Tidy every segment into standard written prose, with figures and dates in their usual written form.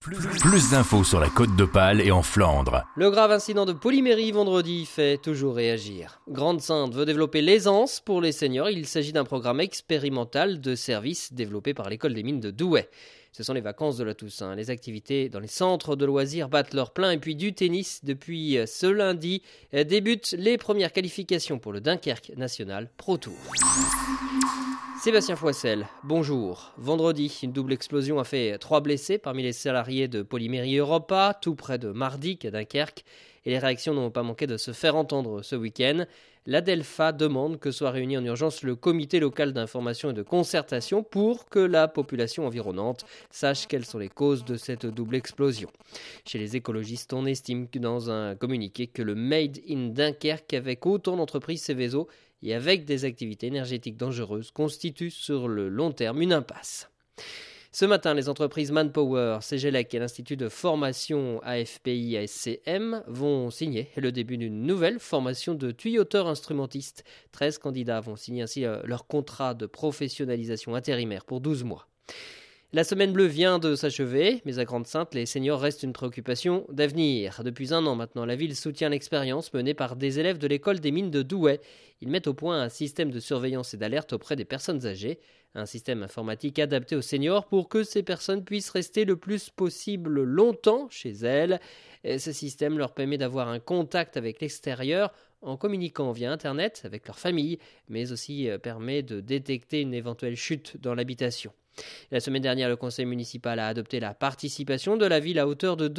Plus d'infos sur la Côte d'Opale et en Flandre. Le grave incident de Polymérie vendredi fait toujours réagir. Grande-Synthe veut développer l'aisance pour les seniors. Il s'agit d'un programme expérimental de services développé par l'école des mines de Douai. Ce sont les vacances de la Toussaint. Les activités dans les centres de loisirs battent leur plein et puis du tennis. Depuis ce lundi débutent les premières qualifications pour le Dunkerque National Pro Tour. Sébastien Foissel, bonjour. Vendredi, une double explosion a fait 3 blessés parmi les salariés de Polymérie Europa, tout près de Mardic à Dunkerque. Et les réactions n'ont pas manqué de se faire entendre ce week-end. L'Adelpha demande que soit réuni en urgence le comité local d'information et de concertation pour que la population environnante sache quelles sont les causes de cette double explosion. Chez les écologistes, on estime que dans un communiqué que le Made in Dunkerque, avec autant d'entreprises Céveso et avec des activités énergétiques dangereuses, constitue sur le long terme une impasse. Ce matin, les entreprises Manpower, CGLEC et l'Institut de formation AFPI-ASCM vont signer le début d'une nouvelle formation de tuyauteurs instrumentistes. 13 candidats vont signer ainsi leur contrat de professionnalisation intérimaire pour 12 mois. La semaine bleue vient de s'achever, mais à Grande-Synthe, les seniors restent une préoccupation d'avenir. Depuis 1 an maintenant, la ville soutient l'expérience menée par des élèves de l'école des mines de Douai. Ils mettent au point un système de surveillance et d'alerte auprès des personnes âgées, un système informatique adapté aux seniors pour que ces personnes puissent rester le plus possible longtemps chez elles. Et ce système leur permet d'avoir un contact avec l'extérieur en communiquant via Internet avec leur famille, mais aussi permet de détecter une éventuelle chute dans l'habitation. La semaine dernière, le conseil municipal a adopté la participation de la ville à hauteur de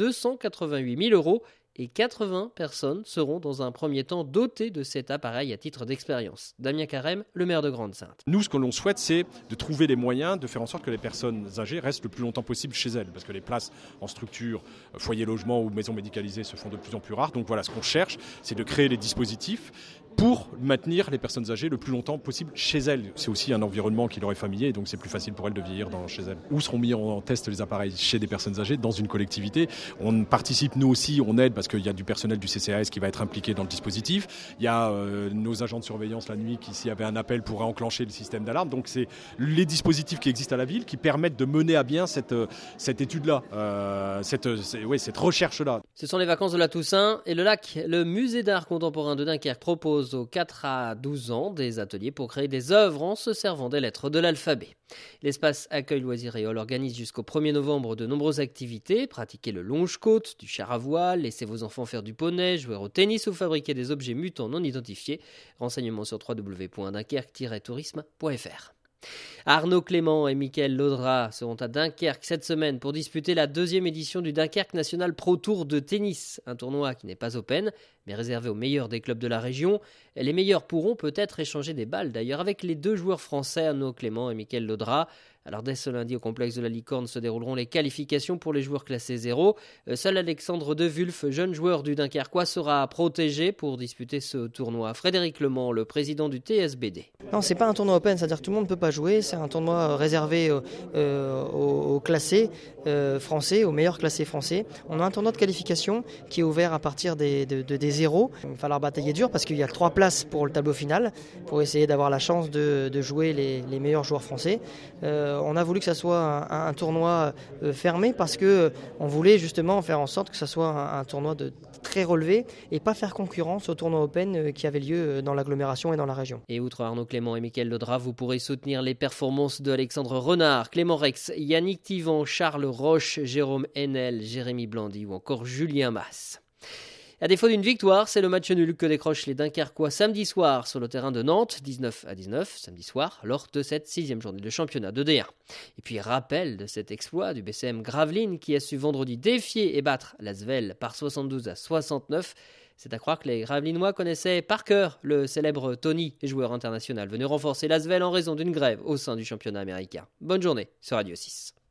288 000 € et 80 personnes seront dans un premier temps dotées de cet appareil à titre d'expérience. Damien Carême, le maire de Grande-Synthe. Nous, ce que l'on souhaite, c'est de trouver les moyens de faire en sorte que les personnes âgées restent le plus longtemps possible chez elles, parce que les places en structure, foyer logement ou maison médicalisée se font de plus en plus rares. Donc voilà, ce qu'on cherche, c'est de créer les dispositifs pour maintenir les personnes âgées le plus longtemps possible chez elles. C'est aussi un environnement qui leur est familier, donc c'est plus facile pour elles de vieillir chez elles. Où seront mis en test les appareils? Chez des personnes âgées, dans une collectivité. On participe, nous aussi, on aide, parce qu'il y a du personnel du CCAS qui va être impliqué dans le dispositif. Il y a nos agents de surveillance la nuit qui, s'il y avait un appel, pourraient enclencher le système d'alarme. Donc c'est les dispositifs qui existent à la ville qui permettent de mener à bien cette étude-là, cette recherche-là. Ce sont les vacances de la Toussaint et le lac. Le musée d'art contemporain de Dunkerque propose aux 4 à 12 ans des ateliers pour créer des œuvres en se servant des lettres de l'alphabet. L'espace Accueil Loisirs et Hall organise jusqu'au 1er novembre de nombreuses activités. Pratiquer le longe-côte, du char à voile, laisser vos enfants faire du poney, jouer au tennis ou fabriquer des objets mutants non identifiés. Renseignements sur www.dunkerque-tourisme.fr. Arnaud Clément et Mickaël Laudrat seront à Dunkerque cette semaine pour disputer la 2e édition du Dunkerque National Pro Tour de tennis, un tournoi qui n'est pas open, mais réservé aux meilleurs des clubs de la région. Les meilleurs pourront peut-être échanger des balles d'ailleurs avec les 2 joueurs français, Arnaud Clément et Mickaël Laudrat. Alors dès ce lundi au complexe de la Licorne se dérouleront les qualifications pour les joueurs classés 0. Seul Alexandre De Wulf, jeune joueur du Dunkerquois, sera protégé pour disputer ce tournoi. Frédéric Lement, le président du TSBD. Non, c'est pas un tournoi open, c'est-à-dire que tout le monde ne peut pas jouer. C'est un tournoi réservé aux classés français, aux meilleurs classés français. On a un tournoi de qualification qui est ouvert à partir des 0. Il va falloir batailler dur parce qu'il y a 3 places pour le tableau final pour essayer d'avoir la chance de jouer les meilleurs joueurs français. On a voulu que ça soit un tournoi fermé parce que on voulait justement faire en sorte que ça soit un tournoi de très relevé et pas faire concurrence au tournoi Open qui avait lieu dans l'agglomération et dans la région. Et outre Arnaud Clément et Mickaël Laudrat, vous pourrez soutenir les performances de Alexandre Renard, Clément Rex, Yannick Tivan, Charles Roche, Jérôme Henel, Jérémy Blandy ou encore Julien Masse. À défaut d'une victoire, c'est le match nul que décrochent les Dunkerquois samedi soir sur le terrain de Nantes, 19-19, samedi soir, lors de cette 6e journée de championnat de D1. Et puis rappel de cet exploit du BCM Gravelines qui a su vendredi défier et battre l'Asvel par 72-69. C'est à croire que les Gravelinois connaissaient par cœur le célèbre Tony, joueur international venu renforcer l'Asvel en raison d'une grève au sein du championnat américain. Bonne journée sur Radio 6.